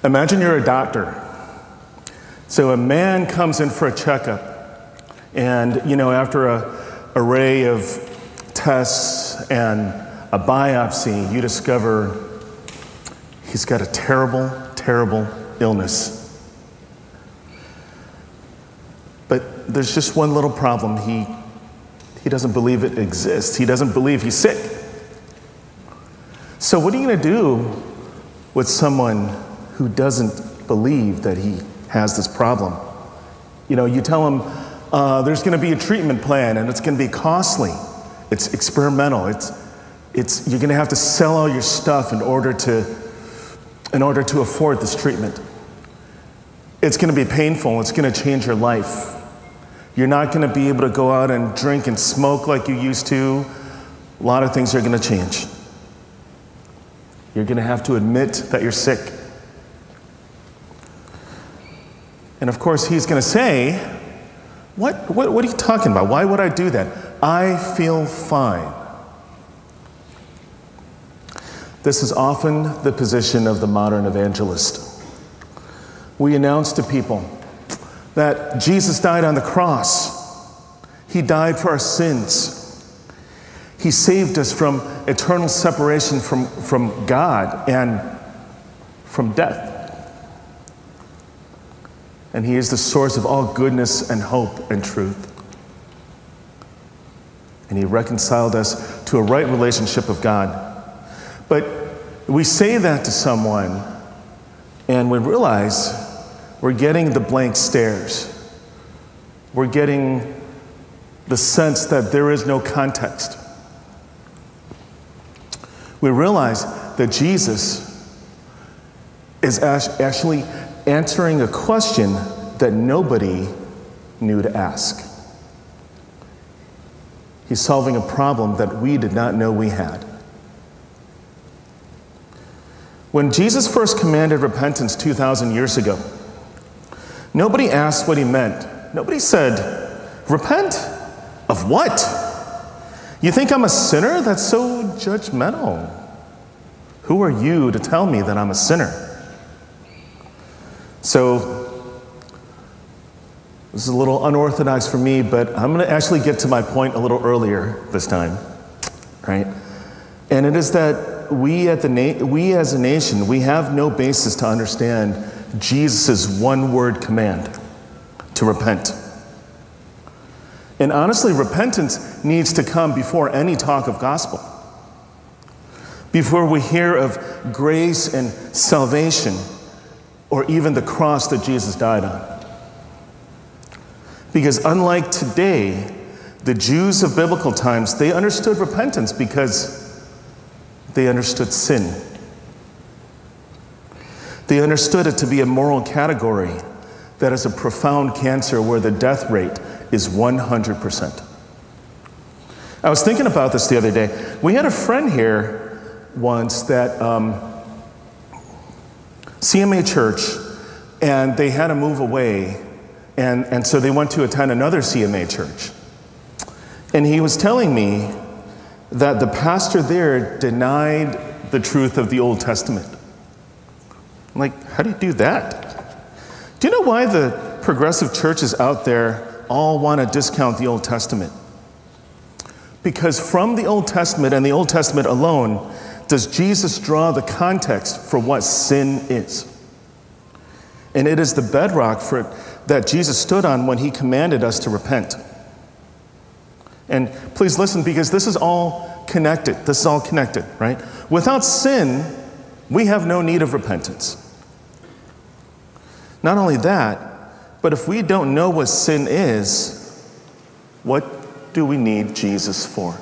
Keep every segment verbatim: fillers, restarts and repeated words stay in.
Imagine you're a doctor. So a man comes in for a checkup, and you know, after a array of tests and a biopsy, you discover he's got a terrible, terrible illness. But there's just one little problem. He, he doesn't believe it exists. He doesn't believe he's sick. So what are you going to do with someone who doesn't believe that he has this problem? You know, you tell him uh, there's going to be a treatment plan and it's going to be costly. It's experimental. It's, it's, you're going to have to sell all your stuff in order to, in order to afford this treatment. It's going to be painful. It's going to change your life. You're not going to be able to go out and drink and smoke like you used to. A lot of things are going to change. You're going to have to admit that you're sick. And of course, he's going to say, what, what, what are you talking about? Why would I do that? I feel fine. This is often the position of the modern evangelist. We announce to people that Jesus died on the cross. He died for our sins. He saved us from eternal separation from, from God and from death. And he is the source of all goodness and hope and truth. And he reconciled us to a right relationship with God. But we say that to someone, and we realize we're getting the blank stares. We're getting the sense that there is no context. We realize that Jesus is actually answering a question that nobody knew to ask. He's solving a problem that we did not know we had. When Jesus first commanded repentance two thousand years ago, nobody asked what he meant. Nobody said, repent of what? You think I'm a sinner? That's so judgmental. Who are you to tell me that I'm a sinner? So, this is a little unorthodox for me, but I'm going to actually get to my point a little earlier this time, right? And it is that we, at the na- we as a nation, we have no basis to understand Jesus' one-word command to repent. And honestly, repentance needs to come before any talk of gospel. Before we hear of grace and salvation, or even the cross that Jesus died on. Because unlike today, the Jews of biblical times, they understood repentance because they understood sin. They understood it to be a moral category that is a profound cancer where the death rate is one hundred percent. I was thinking about this the other day. We had a friend here once that um, C M A Church, and they had to move away, and, and so they went to attend another C M A church. And he was telling me that the pastor there denied the truth of the Old Testament. I'm like, how do you do that? Do you know why the progressive churches out there all want to discount the Old Testament? Because from the Old Testament and the Old Testament alone, does Jesus draw the context for what sin is. And it is the bedrock for that Jesus stood on when he commanded us to repent. And please listen, because this is all connected. This is all connected, right? Without sin, we have no need of repentance. Not only that, but if we don't know what sin is, what do we need Jesus for?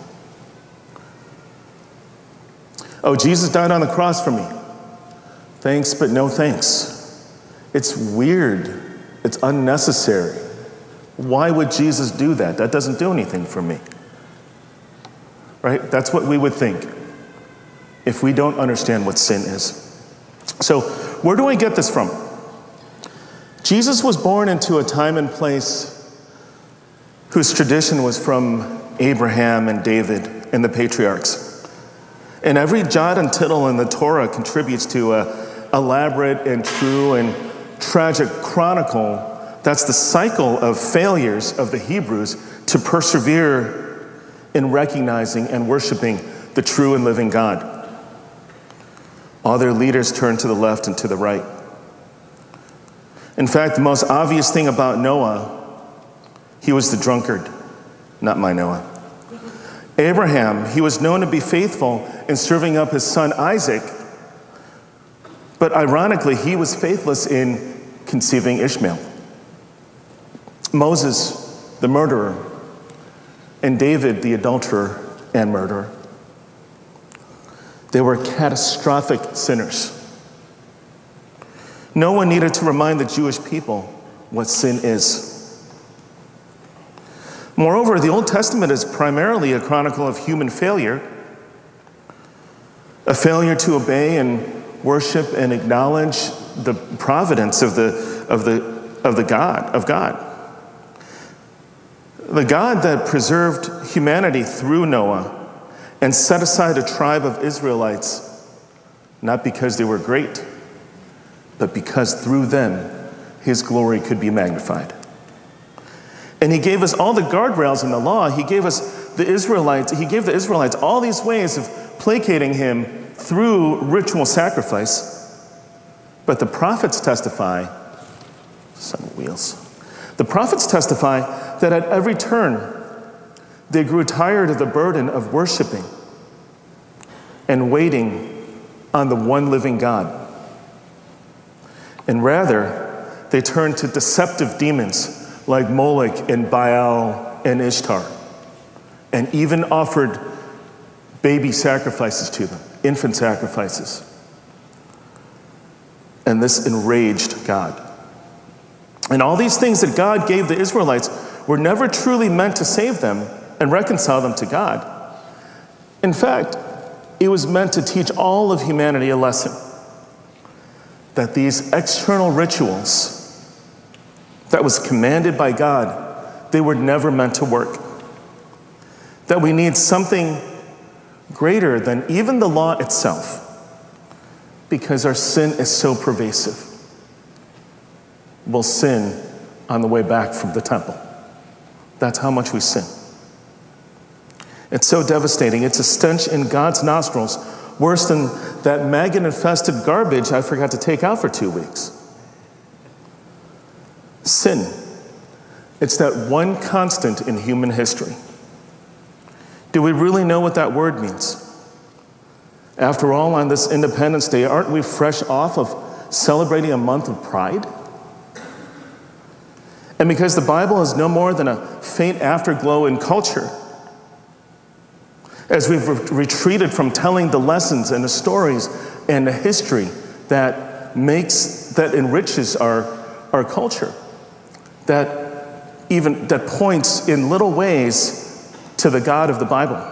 Oh, Jesus died on the cross for me. Thanks, but no thanks. It's weird. It's unnecessary. Why would Jesus do that? That doesn't do anything for me. Right? That's what we would think if we don't understand what sin is. So, where do I get this from? Jesus was born into a time and place whose tradition was from Abraham and David and the patriarchs. And every jot and tittle in the Torah contributes to a, elaborate and true and tragic chronicle, that's the cycle of failures of the Hebrews to persevere in recognizing and worshiping the true and living God. All their leaders turned to the left and to the right. In fact, the most obvious thing about Noah, he was the drunkard, not my Noah. Abraham, he was known to be faithful in serving up his son Isaac, but ironically, he was faithless in conceiving Ishmael. Moses, the murderer, and David, the adulterer and murderer. They were catastrophic sinners. No one needed to remind the Jewish people what sin is. Moreover, the Old Testament is primarily a chronicle of human failure, a failure to obey and worship and acknowledge the providence of the of the of the God of God. The God that preserved humanity through Noah and set aside a tribe of Israelites, not because they were great, but because through them his glory could be magnified. And he gave us all the guardrails in the law. He gave us the Israelites, he gave the Israelites all these ways of placating him through ritual sacrifice. But the prophets testify, some wheels. The prophets testify that at every turn, they grew tired of the burden of worshiping and waiting on the one living God. And rather, they turned to deceptive demons like Moloch and Baal and Ishtar, and even offered baby sacrifices to them, infant sacrifices. And this enraged God. And all these things that God gave the Israelites were never truly meant to save them and reconcile them to God. In fact, it was meant to teach all of humanity a lesson that these external rituals that was commanded by God, they were never meant to work. That we need something greater than even the law itself, because our sin is so pervasive. We'll sin on the way back from the temple. That's how much we sin. It's so devastating. It's a stench in God's nostrils, worse than that maggot-infested garbage I forgot to take out for two weeks. Sin. It's that one constant in human history. Do we really know what that word means? After all, on this Independence Day, aren't we fresh off of celebrating a month of pride? And because the Bible is no more than a faint afterglow in culture, as we've re- retreated from telling the lessons and the stories and the history that makes, that enriches our, our culture, that even, that points in little ways to the God of the Bible.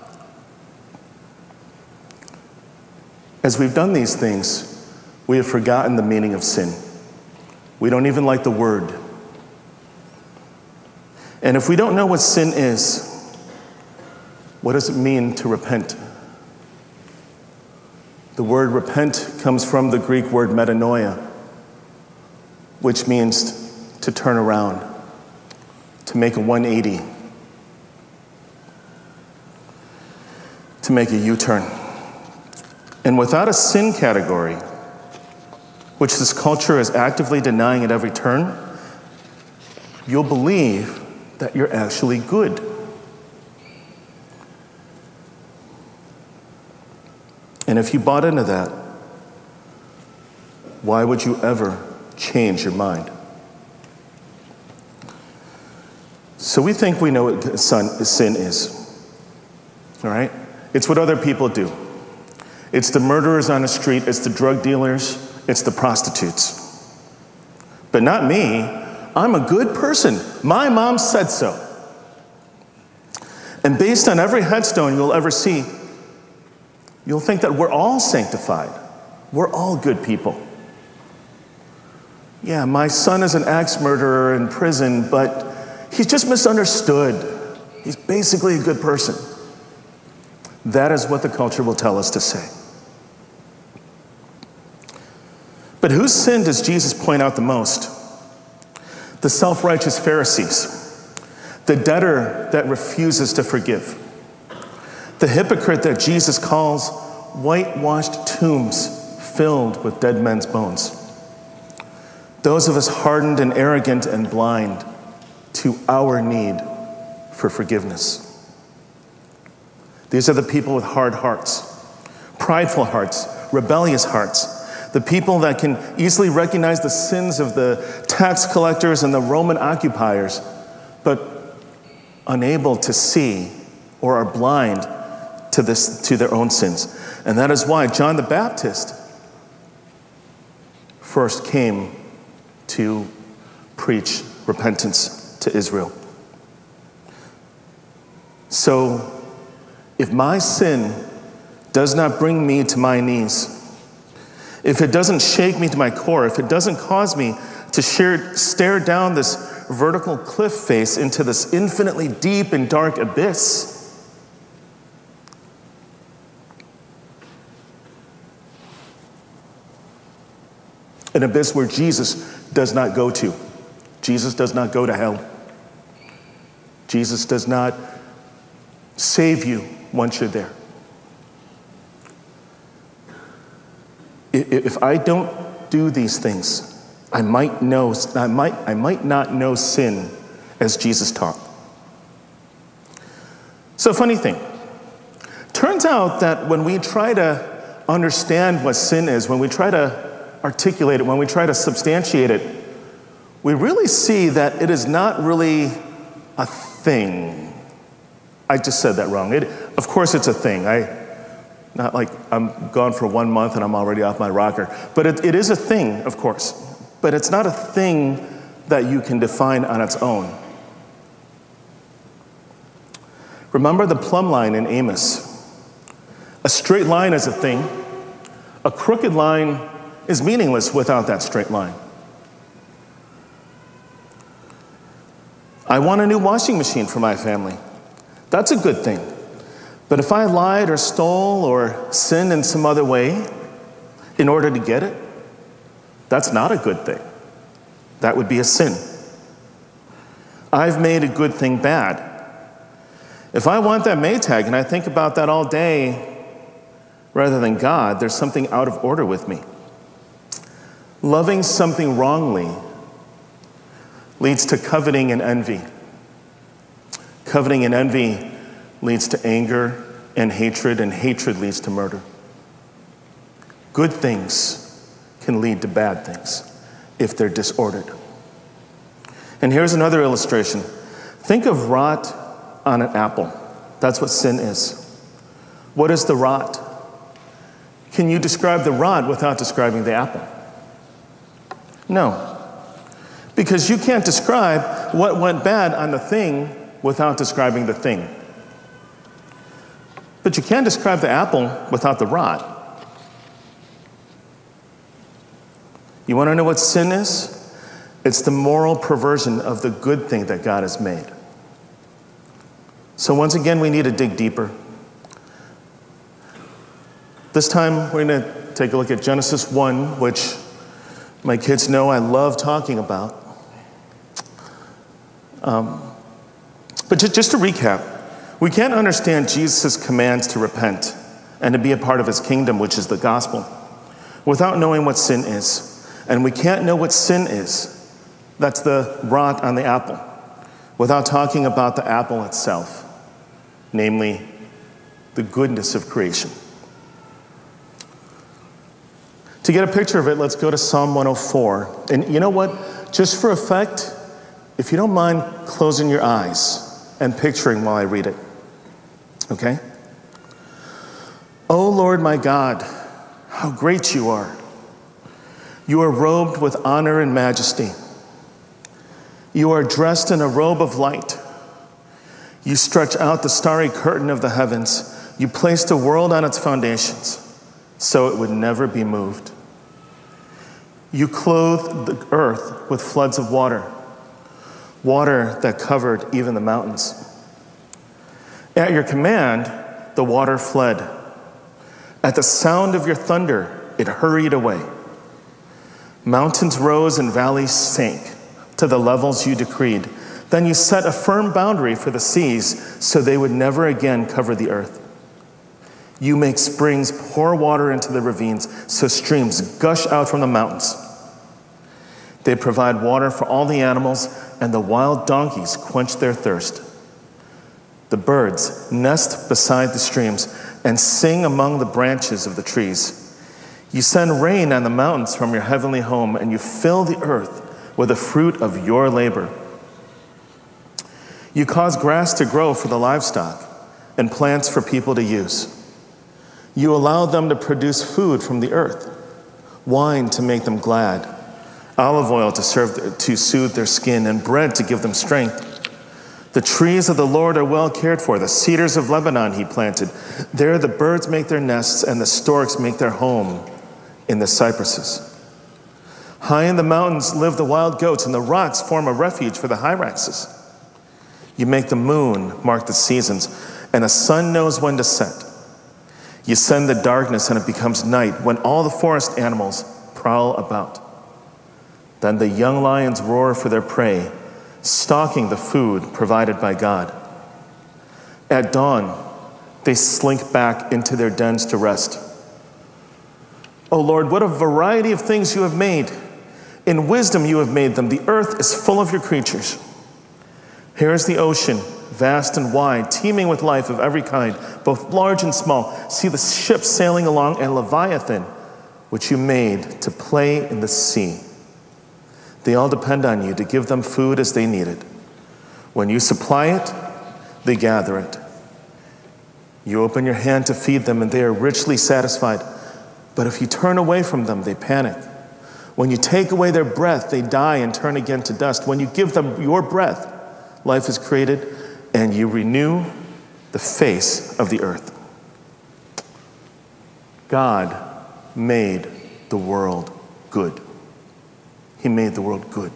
As we've done these things, we have forgotten the meaning of sin. We don't even like the word. And if we don't know what sin is, what does it mean to repent? The word repent comes from the Greek word metanoia, which means to turn around, to make a one eighty, to make a U-turn. And without a sin category, which this culture is actively denying at every turn, you'll believe that you're actually good. And if you bought into that, why would you ever change your mind? So we think we know what sin is, all right? It's what other people do. It's the murderers on the street, it's the drug dealers, it's the prostitutes. But not me. I'm a good person. My mom said so. And based on every headstone you'll ever see, you'll think that we're all sanctified. We're all good people. Yeah, my son is an axe murderer in prison, but he's just misunderstood. He's basically a good person. That is what the culture will tell us to say. But whose sin does Jesus point out the most? The self-righteous Pharisees, the debtor that refuses to forgive, the hypocrite that Jesus calls whitewashed tombs filled with dead men's bones. Those of us hardened and arrogant and blind to our need for forgiveness. These are the people with hard hearts, prideful hearts, rebellious hearts, the people that can easily recognize the sins of the tax collectors and the Roman occupiers, but unable to see or are blind to this, to their own sins. And that is why John the Baptist first came to preach repentance to Israel. So, if my sin does not bring me to my knees, if it doesn't shake me to my core, if it doesn't cause me to share, stare down this vertical cliff face into this infinitely deep and dark abyss, an abyss where Jesus does not go to. Jesus does not go to hell. Jesus does not save you once you're there. If I don't do these things, I might know, I might, I might not know sin as Jesus taught. So, funny thing. Turns out that when we try to understand what sin is, when we try to articulate it, when we try to substantiate it, we really see that it is not really a thing. I just said that wrong. It, of course it's a thing. I, not like I'm gone for one month and I'm already off my rocker. But it, it is a thing, of course. But it's not a thing that you can define on its own. Remember the plumb line in Amos. A straight line is a thing. A crooked line is meaningless without that straight line. I want a new washing machine for my family. That's a good thing. But if I lied or stole or sinned in some other way in order to get it, that's not a good thing. That would be a sin. I've made a good thing bad. If I want that Maytag and I think about that all day rather than God, there's something out of order with me. Loving something wrongly leads to coveting and envy. Coveting and envy leads to anger and hatred, and hatred leads to murder. Good things can lead to bad things if they're disordered. And here's another illustration. Think of rot on an apple. That's what sin is. What is the rot? Can you describe the rot without describing the apple? No. Because you can't describe what went bad on the thing without describing the thing. But you can describe the apple without the rot. You want to know what sin is? It's the moral perversion of the good thing that God has made. So once again, we need to dig deeper. This time, we're going to take a look at Genesis one, which my kids know I love talking about. Um, but just, just to recap, we can't understand Jesus' commands to repent and to be a part of his kingdom, which is the gospel, without knowing what sin is. And we can't know what sin is, that's the rot on the apple, without talking about the apple itself, namely the goodness of creation. To get a picture of it, let's go to Psalm one oh four. And you know what? Just for effect, if you don't mind closing your eyes and picturing while I read it. Okay? O Lord my God, how great you are. You are robed with honor and majesty. You are dressed in a robe of light. You stretch out the starry curtain of the heavens. You placed the world on its foundations, so it would never be moved. You clothed the earth with floods of water, water that covered even the mountains. At your command, the water fled. At the sound of your thunder, it hurried away. Mountains rose and valleys sank to the levels you decreed. Then you set a firm boundary for the seas so they would never again cover the earth. You make springs pour water into the ravines so streams gush out from the mountains. They provide water for all the animals, and the wild donkeys quench their thirst. The birds nest beside the streams and sing among the branches of the trees. You send rain on the mountains from your heavenly home, and you fill the earth with the fruit of your labor. You cause grass to grow for the livestock and plants for people to use. You allow them to produce food from the earth, wine to make them glad, olive oil to serve to soothe their skin, and bread to give them strength. The trees of the Lord are well cared for, the cedars of Lebanon he planted. There the birds make their nests, and the storks make their home in the cypresses. High in the mountains live the wild goats, and the rocks form a refuge for the hyraxes. You make the moon mark the seasons, and the sun knows when to set. You send the darkness, and it becomes night when all the forest animals prowl about. Then the young lions roar for their prey, stalking the food provided by God. At dawn, they slink back into their dens to rest. O Lord, what a variety of things you have made. In wisdom you have made them. The earth is full of your creatures. Here is the ocean, vast and wide, teeming with life of every kind, both large and small. See the ships sailing along, and Leviathan, which you made to play in the sea. They all depend on you to give them food as they need it. When you supply it, they gather it. You open your hand to feed them, and they are richly satisfied. But if you turn away from them, they panic. When you take away their breath, they die and turn again to dust. When you give them your breath, life is created, and you renew the face of the earth. God made the world good. He made the world good.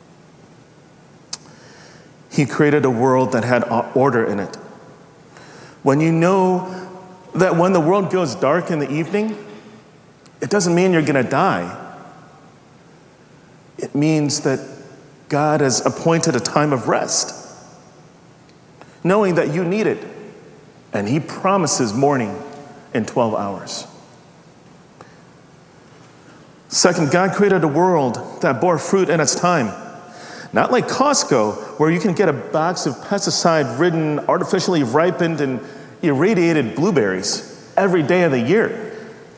He created a world that had order in it. When you know that when the world goes dark in the evening, it doesn't mean you're going to die. It means that God has appointed a time of rest, knowing that you need it, and he promises morning in twelve hours. Second, God created a world that bore fruit in its time. Not like Costco, where you can get a box of pesticide-ridden, artificially ripened, and irradiated blueberries every day of the year.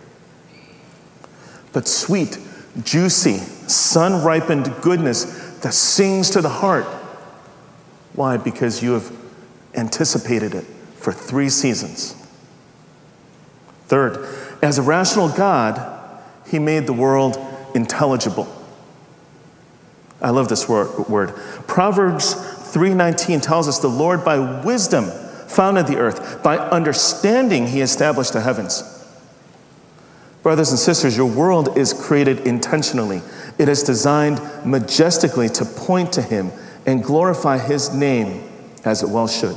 But sweet, juicy, sun-ripened goodness that sings to the heart. Why? Because you have anticipated it for three seasons. Third, as a rational God, he made the world intelligible. I love this word. Proverbs three nineteen tells us the Lord by wisdom founded the earth. By understanding, he established the heavens. Brothers and sisters, your world is created intentionally. It is designed majestically to point to him and glorify his name as it well should.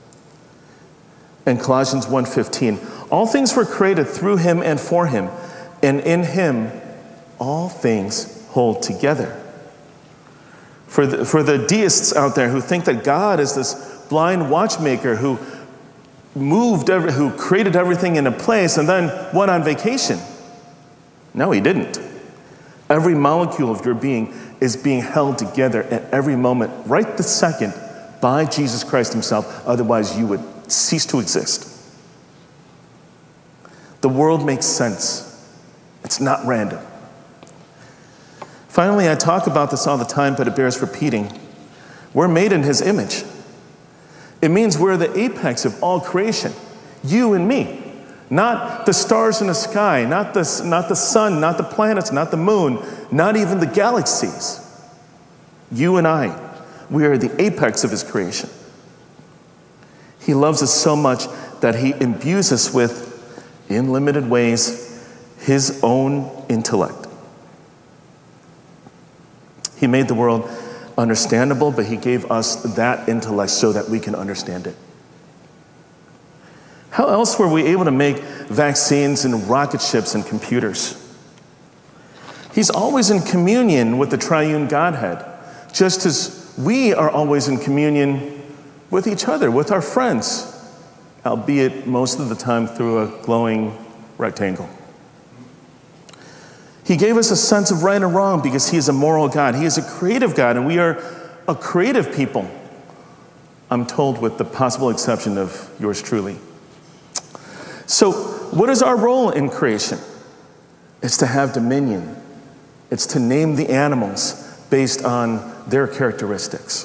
In Colossians one fifteen, all things were created through him and for him, and in him all things hold together. For the, for the deists out there who think that God is this blind watchmaker who moved, every, who created everything in a place and then went on vacation. No, he didn't. Every molecule of your being is being held together at every moment, right this second, by Jesus Christ himself. Otherwise, you would cease to exist. The world makes sense. It's not random. Finally, I talk about this all the time, but it bears repeating. We're made in his image. It means we're the apex of all creation, you and me. Not the stars in the sky, not the, not the sun, not the planets, not the moon, not even the galaxies. You and I, we are the apex of his creation. He loves us so much that he imbues us with, in limited ways, his own intellect. He made the world understandable, but he gave us that intellect so that we can understand it. How else were we able to make vaccines and rocket ships and computers? He's always in communion with the triune Godhead, just as we are always in communion with each other, with our friends, albeit most of the time through a glowing rectangle. He gave us a sense of right and wrong because he is a moral God. He is a creative God, and we are a creative people, I'm told, with the possible exception of yours truly. So, what is our role in creation? It's to have dominion. It's to name the animals based on their characteristics.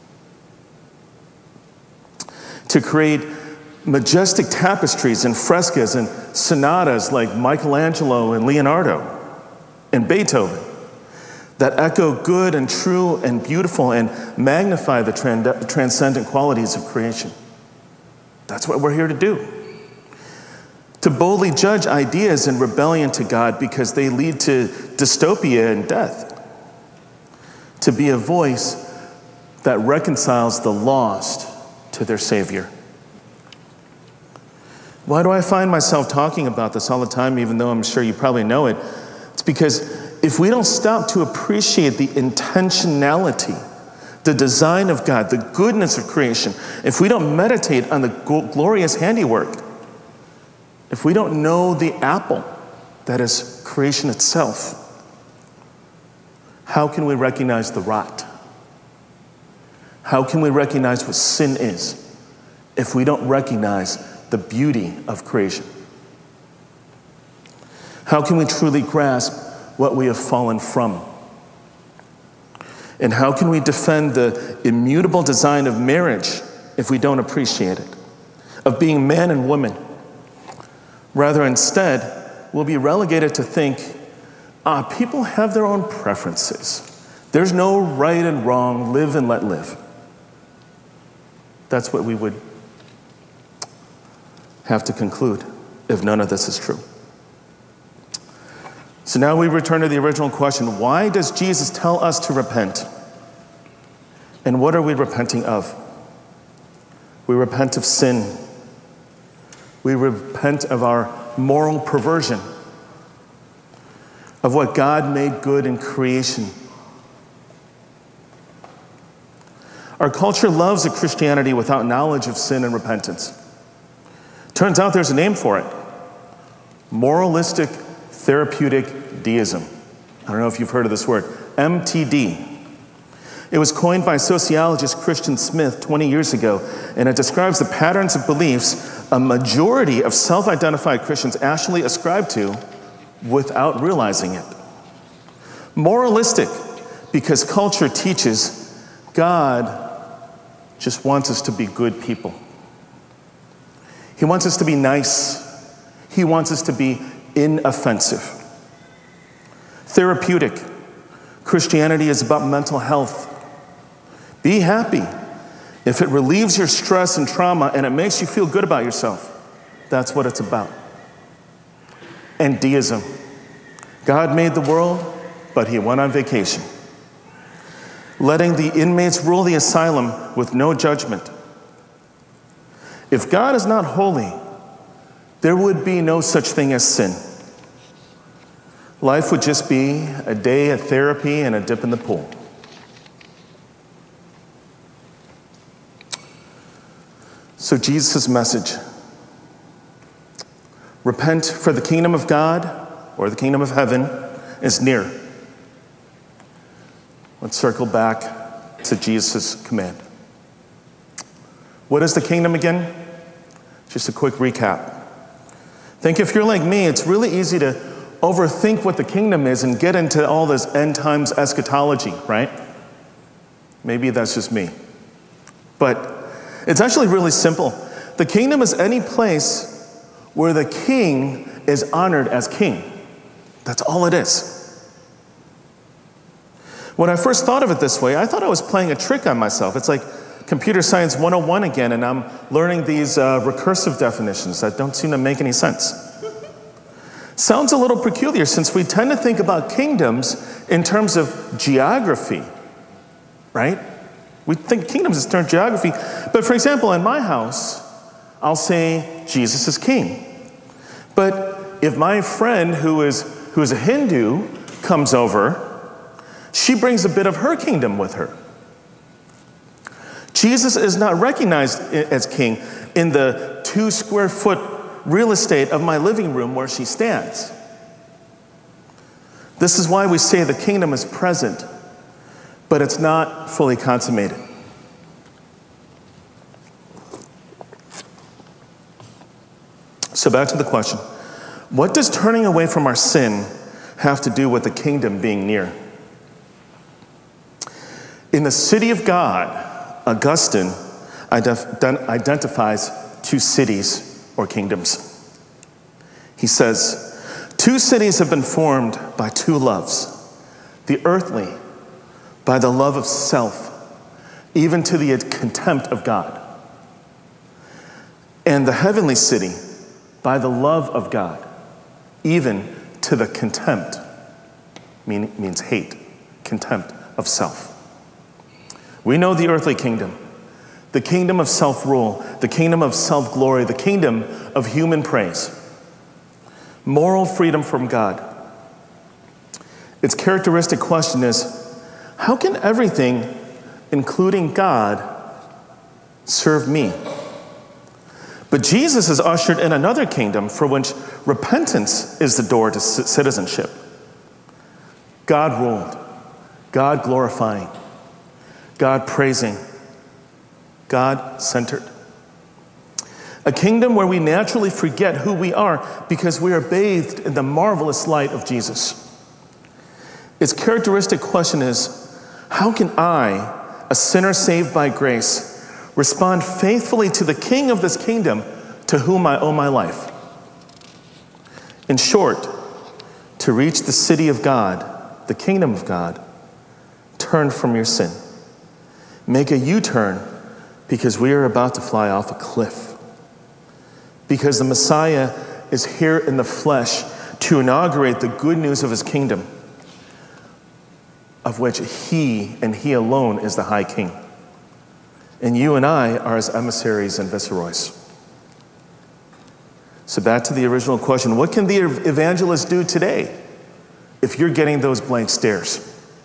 To create majestic tapestries and frescoes and sonatas like Michelangelo and Leonardo and Beethoven that echo good and true and beautiful and magnify the trans- transcendent qualities of creation. That's what we're here to do. To boldly judge ideas in rebellion to God because they lead to dystopia and death. To be a voice that reconciles the lost to their Savior. Why do I find myself talking about this all the time, even though I'm sure you probably know it? It's because if we don't stop to appreciate the intentionality, the design of God, the goodness of creation, if we don't meditate on the glorious handiwork, if we don't know the apple that is creation itself, how can we recognize the rot? How can we recognize what sin is if we don't recognize the beauty of creation? How can we truly grasp what we have fallen from? And how can we defend the immutable design of marriage if we don't appreciate it? Of being man and woman? Rather, instead, we'll be relegated to think, ah, people have their own preferences. There's no right and wrong, live and let live. That's what we would have to conclude if none of this is true. So now we return to the original question. Why does Jesus tell us to repent? And what are we repenting of? We repent of sin. We repent of our moral perversion, of what God made good in creation. Our culture loves a Christianity without knowledge of sin and repentance. Turns out there's a name for it. Moralistic therapeutic deism. I don't know if you've heard of this word. M T D. It was coined by sociologist Christian Smith twenty years ago, and it describes the patterns of beliefs a majority of self-identified Christians actually ascribe to without realizing it. Moralistic, because culture teaches God just wants us to be good people. He wants us to be nice. He wants us to be inoffensive. Therapeutic. Christianity is about mental health. Be happy. If it relieves your stress and trauma and it makes you feel good about yourself, that's what it's about. And deism. God made the world, but he went on vacation, letting the inmates rule the asylum with no judgment. If God is not holy, there would be no such thing as sin. Life would just be a day of therapy and a dip in the pool. So Jesus' message: repent, for the kingdom of God, or the kingdom of heaven, is near. Let's circle back to Jesus' command. What is the kingdom again? Just a quick recap. Think if you're like me, it's really easy to overthink what the kingdom is and get into all this end times eschatology, right? Maybe that's just me. But it's actually really simple. The kingdom is any place where the king is honored as king. That's all it is. When I first thought of it this way, I thought I was playing a trick on myself. It's like computer science one oh one again, and I'm learning these uh, recursive definitions that don't seem to make any sense. Sounds a little peculiar since we tend to think about kingdoms in terms of geography, right? We think kingdoms is term geography. But for example, in my house, I'll say Jesus is king. But if my friend who is who is a Hindu comes over, she brings a bit of her kingdom with her. Jesus is not recognized as king in the two square foot real estate of my living room where she stands. This is why we say the kingdom is present, but it's not fully consummated. So back to the question. What does turning away from our sin have to do with the kingdom being near? In the city of God, Augustine ident- identifies two cities or kingdoms. He says, two cities have been formed by two loves. The earthly, by the love of self, even to the contempt of God. And the heavenly city, by the love of God, even to the contempt, mean, means hate, contempt of self. We know the earthly kingdom, the kingdom of self-rule, the kingdom of self-glory, the kingdom of human praise, moral freedom from God. Its characteristic question is, how can everything, including God, serve me? But Jesus has ushered in another kingdom for which repentance is the door to citizenship. God ruled, God glorifying, God praising, God centered. A kingdom where we naturally forget who we are because we are bathed in the marvelous light of Jesus. Its characteristic question is, how can I, a sinner saved by grace, respond faithfully to the King of this kingdom to whom I owe my life? In short, to reach the city of God, the kingdom of God, turn from your sin. Make a U-turn because we are about to fly off a cliff. Because the Messiah is here in the flesh to inaugurate the good news of his kingdom, of which he and he alone is the high king. And you and I are his emissaries and viceroys. So back to the original question, what can the evangelist do today if you're getting those blank stares?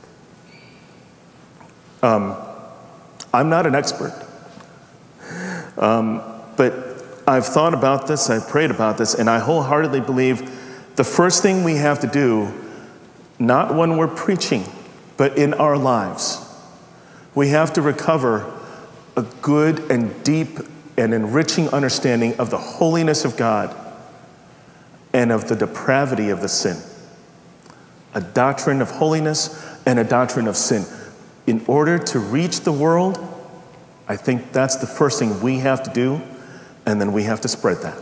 Um, I'm not an expert, um, but I've thought about this, I've prayed about this, and I wholeheartedly believe the first thing we have to do, not when we're preaching, but in our lives, we have to recover a good and deep and enriching understanding of the holiness of God and of the depravity of the sin. A doctrine of holiness and a doctrine of sin. In order to reach the world, I think that's the first thing we have to do, and then we have to spread that.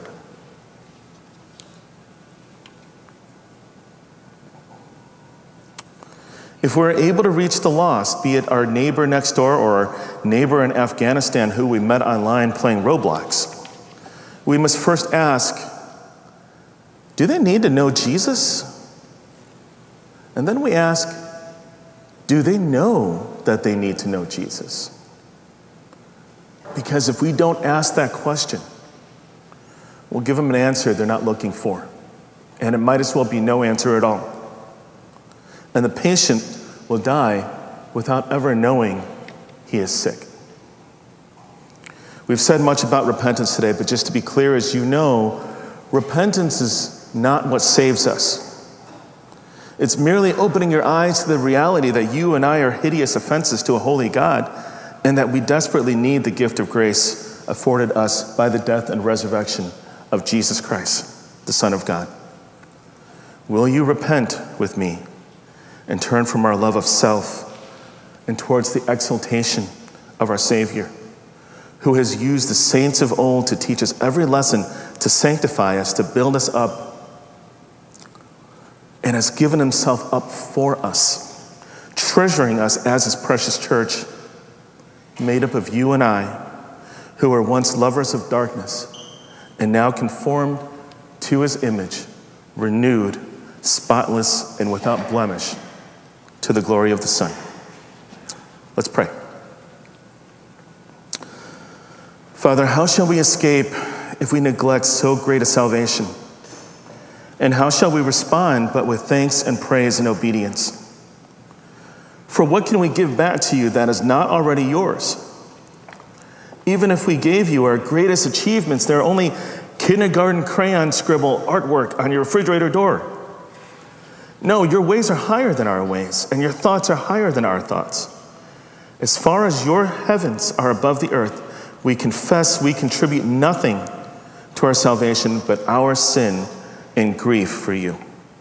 If we're able to reach the lost, be it our neighbor next door or our neighbor in Afghanistan who we met online playing Roblox, we must first ask, do they need to know Jesus? And then we ask, do they know that they need to know Jesus? Because if we don't ask that question, we'll give them an answer they're not looking for. And it might as well be no answer at all. And the patient will die without ever knowing he is sick. We've said much about repentance today, but just to be clear, as you know, repentance is not what saves us. It's merely opening your eyes to the reality that you and I are hideous offenses to a holy God, and that we desperately need the gift of grace afforded us by the death and resurrection of Jesus Christ, the Son of God. Will you repent with me and turn from our love of self and towards the exaltation of our Savior, who has used the saints of old to teach us every lesson, to sanctify us, to build us up, and has given himself up for us, treasuring us as his precious church, made up of you and I, who were once lovers of darkness and now conformed to his image, renewed, spotless, and without blemish, to the glory of the Son. Let's pray. Father, how shall we escape if we neglect so great a salvation And how shall we respond but with thanks and praise and obedience? For what can we give back to you that is not already yours? Even if we gave you our greatest achievements, they're only kindergarten crayon scribble artwork on your refrigerator door. No, your ways are higher than our ways, and your thoughts are higher than our thoughts. As far as your heavens are above the earth, we confess we contribute nothing to our salvation but our sin and grief for you.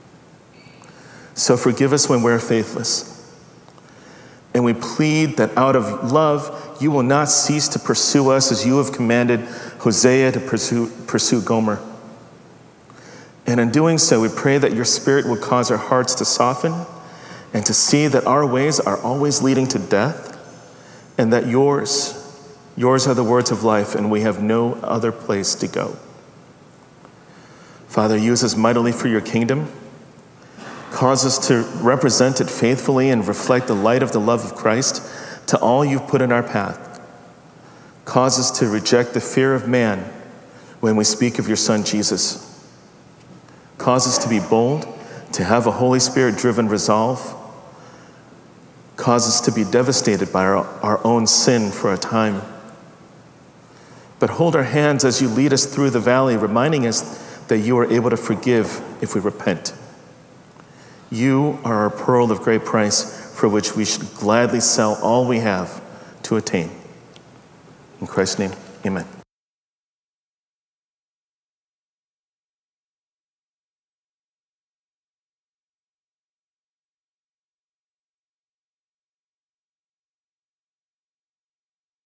So forgive us when we're faithless. And we plead that out of love, you will not cease to pursue us as you have commanded Hosea to pursue, pursue Gomer. And in doing so, we pray that your Spirit will cause our hearts to soften and to see that our ways are always leading to death, and that yours, yours are the words of life, and we have no other place to go. Father, use us mightily for your kingdom. Cause us to represent it faithfully and reflect the light of the love of Christ to all you've put in our path. Cause us to reject the fear of man when we speak of your Son, Jesus. Cause us to be bold, to have a Holy Spirit-driven resolve. Cause us to be devastated by our, our own sin for a time. But hold our hands as you lead us through the valley, reminding us that you are able to forgive if we repent. You are our pearl of great price, for which we should gladly sell all we have to attain. In Christ's name, amen.